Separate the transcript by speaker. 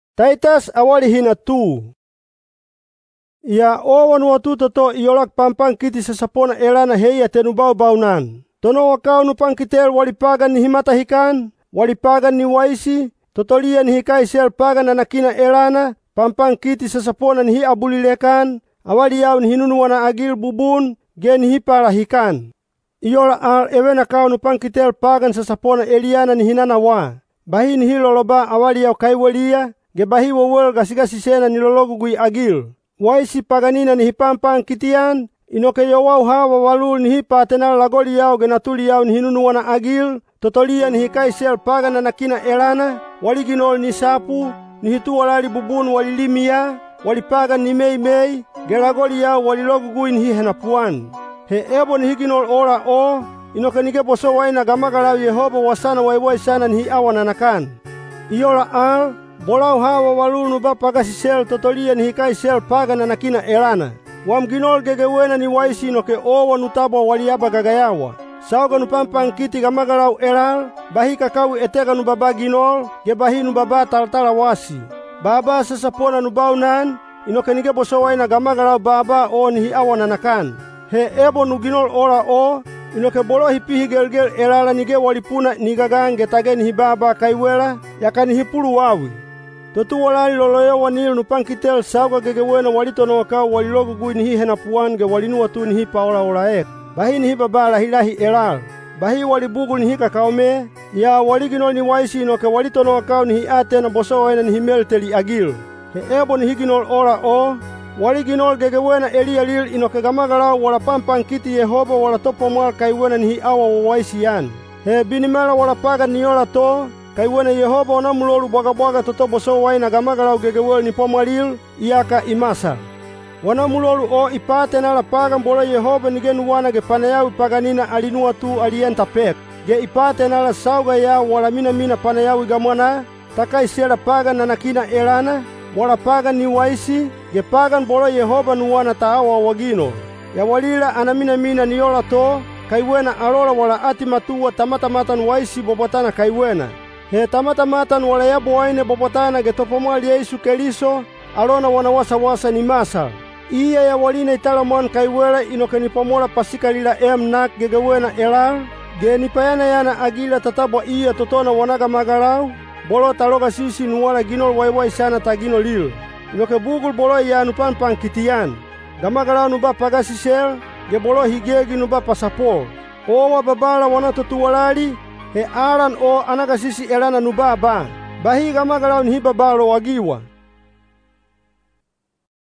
Speaker 1: Titus awali hinatu. Ia owa nuatu toto iolak pampang kiti sasapona elana heia tenu bau-baunan. Tono wakau nu pangkitel walipagan ni himatahikan, walipagan ni waisi, totolia ni hikai sel pagan anakina elana, pampang kiti sasapona ni abulilekan, awali yau ni hinunuana agil bubun, gen hiparahikan. Iola al ewena kau nu pangkitel pagan sasapona eliana ni hinanawa. Bahi ni hiloloba awali yau kaiwelia, ge bahi wawel gasi-gasi sena ni lologugui agil. Waisi paganina ni hipampang kitian, inoke yowau hawa walul ni hipatenal lagoli yau ge natuli yau ni hinunuana agil, totolia ni hikai sel pagan anakina elana, waliginol ni sapu, ni hitualali bubun walilimia, walipagan ni mei-mei, ge lagoli yau walilogugui ni hihenapuan. He ebo ni higinol ora o, inoke nige boso waina gamagalau Yehova wasana waiwai sana ni hiawananakan. Iola al, bolau hawa walul nuba pagasi sel totolia ni hikai sel pagan anakina elana. Wam ginol gegewena ni waisi inoke owa nutabo waliaba gagayawa. Sauga nupampang kiti gamagalau elal, bahi kakau etega nubaba ginol, ge bahi nubaba taltala wasi. Baba sasapona nubaunan, inoke nige boso waina gamagalau baba o ni hiawananakan. He ebo nuginol ora o, inoke bolo hipihi gelgel elala nige walipuna nigagang getage ni hibaba kaiwela, yaka ni hipulu wawi. Totu walali loloyo wanil nupangkitel sauga gegewena walitono wakau walilogugui ni hihenapuan ge walinuatu ni hipaola olaek. Bahi ni hibaba lahi elal. Bahi walibugul ni hikakaome, ya waliginol ni waisi inoke walitono wakau ni hiate na boso waina ni himelteli agil. He ebo ni higinol ora o, waliginol gegewena elialil inoke gamagalau wala pampang kiti Yehova wala topomwal kaiwena ni hiawa wawaisian. He binimala wala pagan niola to, kaiwena Yehova ona mulolu bwaga-bwaga toto boso waina gamagalau gegewel ni pomwalil, iaka imasa. Wana mulolu o ipate nala pagan bola Yehova nigenuwana ge panayawi paganina alinuatu alientapek. Ge ipate nala sauga ya wala mina panayawi gamwana, takai sela pagan nanakina elana, wala pagan ni waisi, ge pagan bola Yehova nuwana taawa wagino. Ya walila anamina niola to, kaiwena alola wala ati matua tamata-matan waisi bobotana kaiwena. He tamata-matan wala yabo waine bobotana ge topomwali Yesu Keliso, alona wana wasa-wasa ni masal. Iya ya walina italamuan kaiwela inoke ni pomola pasikalila nak gegewena elal, ge ni payana yana agila tatabwa iya totona wanaga magalau, bolo taloga sisi nuwala ginol waiwai sana tagino lil. Inoke bugul bolo ya nupampang kitian. Gamagalau nuba pagasi sel, ge bolo higegi nuba pasapol. Owa babala wana totuwalali, he alan o anaga sisi elana nubaba. Bahi gamagalau ni hibabalo wagiwa.